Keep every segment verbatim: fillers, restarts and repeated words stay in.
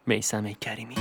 میثم کریمی.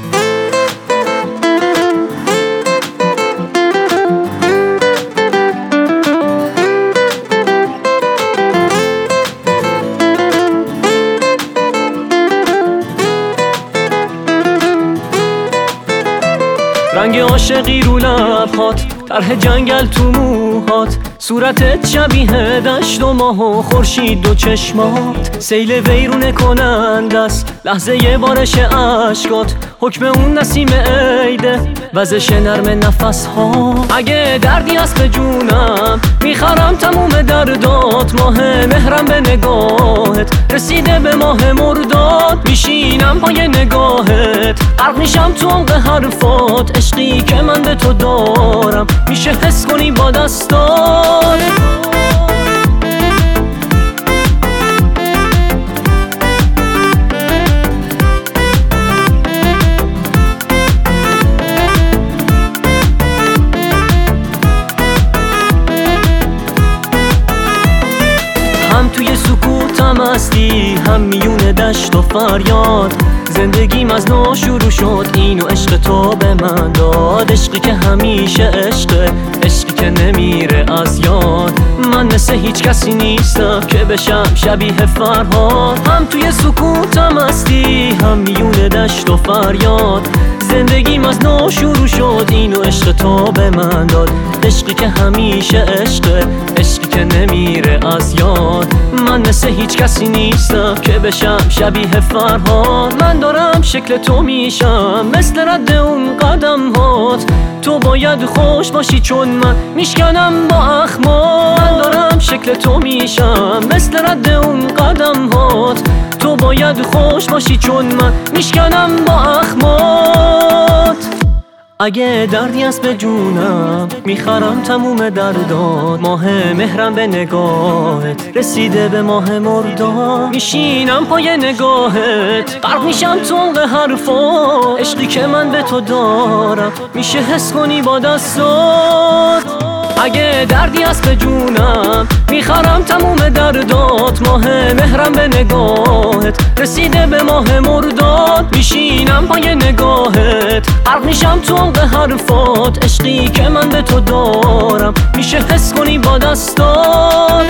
رنگ عاشقی رو لبهات، طرح جنگل تو موهات، صورتت شبیه دشت و ماه و خورشید و چشمات. سیل ویرونه کننده است لحظه ی بارش عشقات، حکم اون نسیم عیده وزش نرم نفس ها. اگه دردی هست به جونم میخرم تموم دردات، ماه مهرم به نگاهت رسیده به ماه مرداد. میشینم پای نگاهت غرق میشم تو عمق حرفات، عشقی که من به تو دارم میشه حس کنی با دستات. هم توی سکوتم هستی، هم میون دشت و فریاد. زندگیم از نو شروع شد، اینو عشق تو به من داد. عشقی که همیشه عشقه، عشقی که نمیره از یاد. من مثل هیچ کسی نیستم که بشم شبیه فرهاد. هم توی سکوتم هستی، هم میون دشت و فریاد. زندگیم از نو شروع شد، اینو عشق تو به من داد. عشقی که همیشه عشقه، عشقی که نمیره از یاد. من مثل هیچ کسی نیستم که بشم شبیه فرهاد. من دارم شکل تو میشم مثل رد اون قدم هات. تو باید خوش باشی چون من میشکنم با اخمات. من دارم شکل تو میشم مثل رد اون قدم هات. تو باید خوش باشی چون من میشکنم با اخمات. اگه دردی هست به جونم میخرم تموم دردات، ماه مهرم به نگاهت رسیده به ماه مرداد. میشینم پای نگاهت غرق میشم تو عمق حرفات، عشقی که من به تو دارم میشه حس کنی با دستات. اگه دردی هست به جونم میخرم تموم دردات، ماه مهرم به نگاهت رسیده به ماه مرداد. میشینم پای نگاهت غرق میشم تو عمق حرفات، عشقی که من به تو دارم میشه حس کنی با دستات.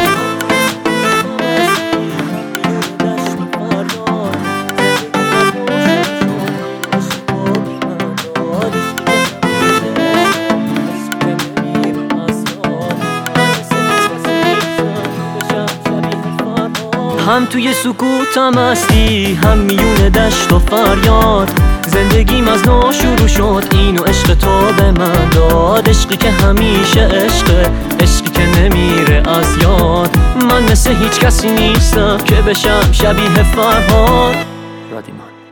هم توی سکوتم هستی، هم میون دشت و فریاد. زندگیم از نو شروع شد، اینو عشق تو به من داد. عشقی که همیشه عشقه، عشقی که نمیره از یاد. من مثل هیچ کسی نیستم که بشم شبیه فرهاد. رادیمان.